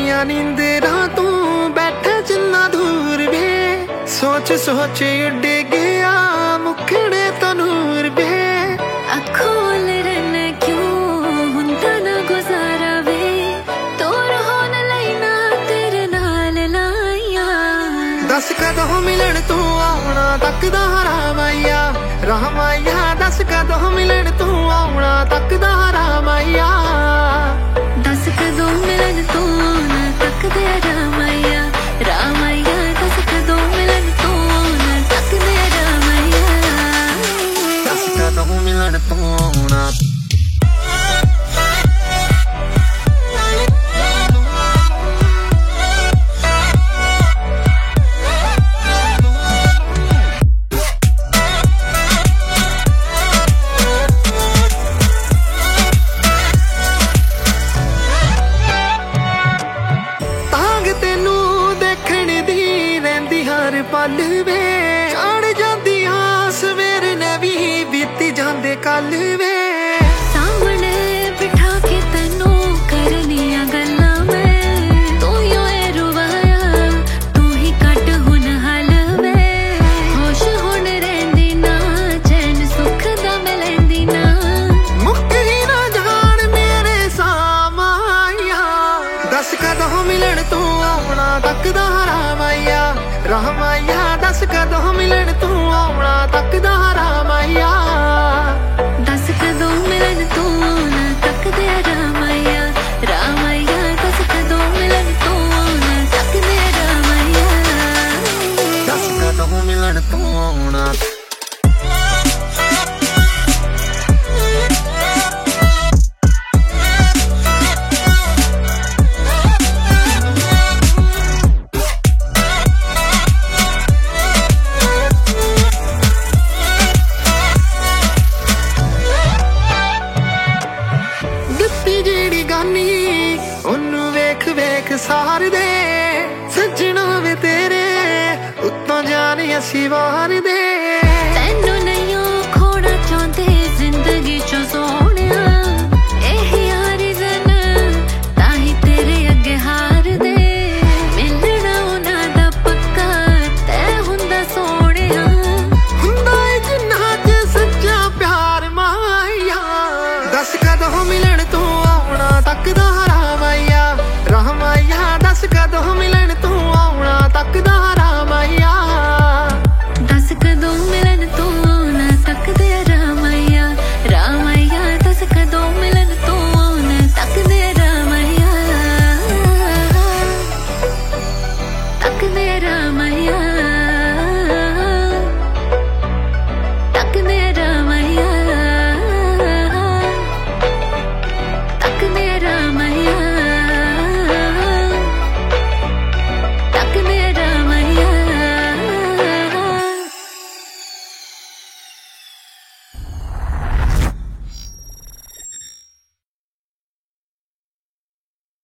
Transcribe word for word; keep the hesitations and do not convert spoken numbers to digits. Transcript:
मेरिया नींदरा तू बैठा जिन्ना दूर वे सोच सोच उड़ गया मुखड़े तो नूर वे अखोल रन क्यों हुंदा ना गुजारा वे तोर होन लैना तेरे नाल लाइया दस कदों मिलन तू आउणा तकदा रामैया रामैया दस कदों मिलन तू आउणा तकदा रामैया दस कदों मिलन तू ना तकदे रामैया रामैया दस कदों मिलन तू ना तकदे रामैया दस कदों मिलन तू आउणा पल वे चढ़ जाती हाँ सवेर ने भी बीती जाते कल वे सामने बिठा के तेनू करनिया गल्लां मैं तू यो ए रुवाया तू ही कट हुन हल वे होश हुन रहिंदी ना चैन सुख दा मिलैंदी ना मुक ही ना जान मेरे सामाया दस कदों मिलन तू आउणा तकदा रामैया रामैया दस कदों मिलन तू आउणा तकदा रामैया दस कदों मिलन तू ना तकदे रामैया रामैया दस कदों मिलन तू ना तकदे रामैया दस कदों मिलन तू आउणा ਉਹਨੂੰ ਵੇਖ ਵੇਖ ਸਾਰ ਦੇ ਸੱਜਣਾ ਵੇ ਤੇਰੇ ਉੱਤੋਂ ਜਾਨ ਅਸੀਂ ਵਾਰ ਦੇ ਤੈਨੂੰ ਨਹੀਂ ਖੋਣਾ ਚਾਹੁੰਦੇ ਜ਼ਿੰਦਗੀ ਚੋਂ ਸੋਹਣਿਆ ਇਹ ਯਾਰੀ ਜਨ ਤਾਂ ਹੀ ਤੇਰੇ ਅੱਗੇ ਹਾਰ ਦੇ ਮਿਲਣਾ ਉਹਨਾਂ ਦਾ ਪੱਕਾ ਤੈ ਹੁੰਦਾ ਸੋਹਣਿਆ ਹੁੰਦਾ ਏ ਜਿੰਨਾ ਚ ਸੱਚਾ ਪਿਆਰ ਮਾਇਆ ਦਸ ਕਦੋਂ ਮਿਲਣ ਤੂੰ ਆਉਣਾ ਤੱਕਦਾ ਰਾਮੈया रामैया दस कदों मिलन तू आउणा तकदा